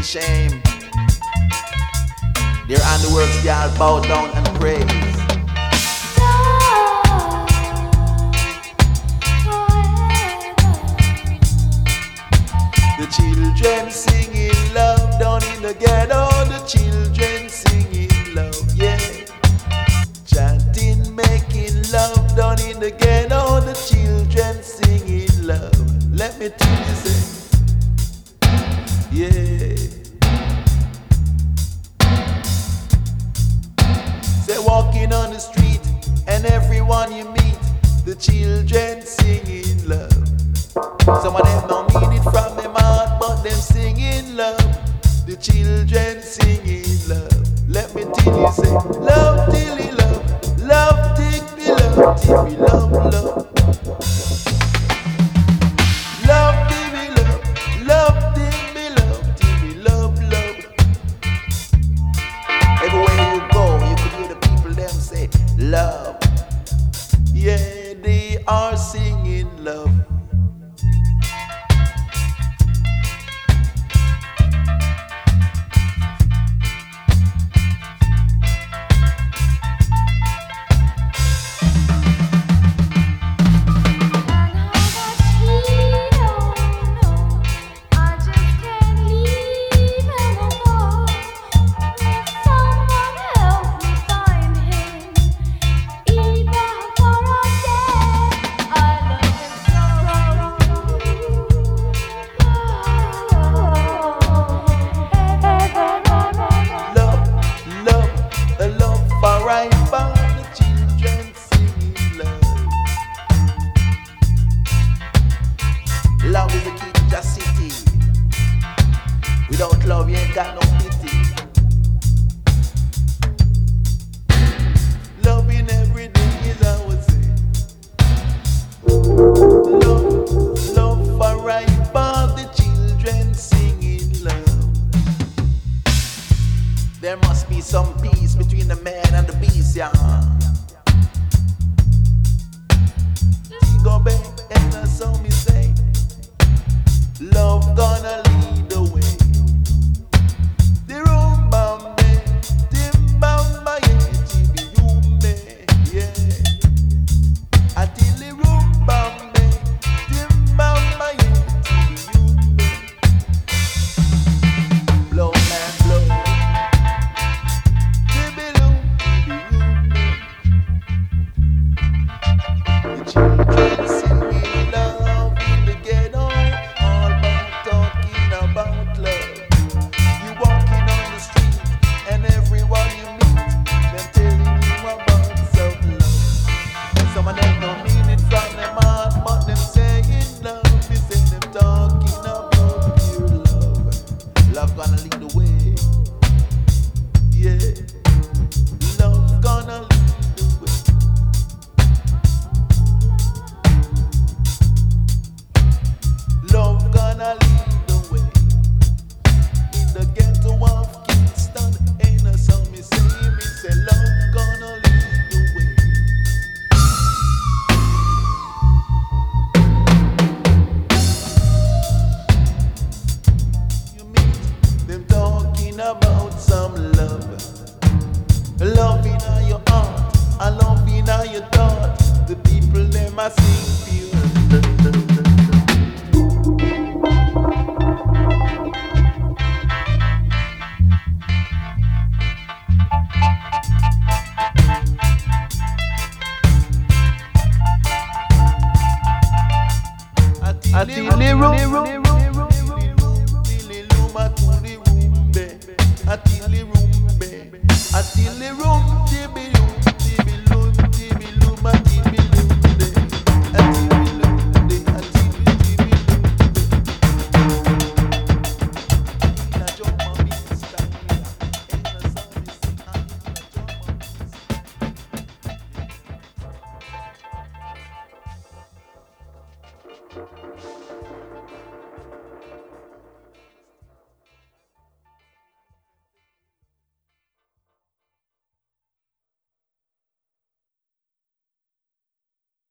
shame. Their handiworks they all bow down and praise. The children singing love down in the ghetto. The children singing love, yeah. Chanting, making love down in the ghetto. The children singing love. Let me tell you, say, yeah. Say walking on the street and everyone you meet, the children singing love. Some of them don't mean it from them heart, but them singing love. The children singing love. Let me tell you, say, love till he love, love till me love, till me love, love. Love till me love, love till me love, till me love, love. Everywhere you go, you could hear the people them say, love. Yeah, they are singing love. Love is the key to the city. Without love, you ain't got no pity. Loving every day is I would say. Love, love for right, but the children singing love. There must be some peace between the man and the beast, yeah. Go back and I saw me say, love gonna lead the way. The room bambe, timbamba ye, chibi yume, yeah. Until the room bambe, timbamba ye, chibi yume. Blow man blow, chibi yume. The children singing love in the ghetto. About love. You walking on the street and everyone you meet, them telling you about some love. Some of them don't mean it from them heart, but them saying love. They say them talking about pure love. Love gonna lead the way. Yeah. Love gonna lead the way. Love gonna lead. The ghetto of Kingston, ain't a song me say love gonna lead the way. You meet them talking about some love. Love in your heart, and love in your thought. The people them a sing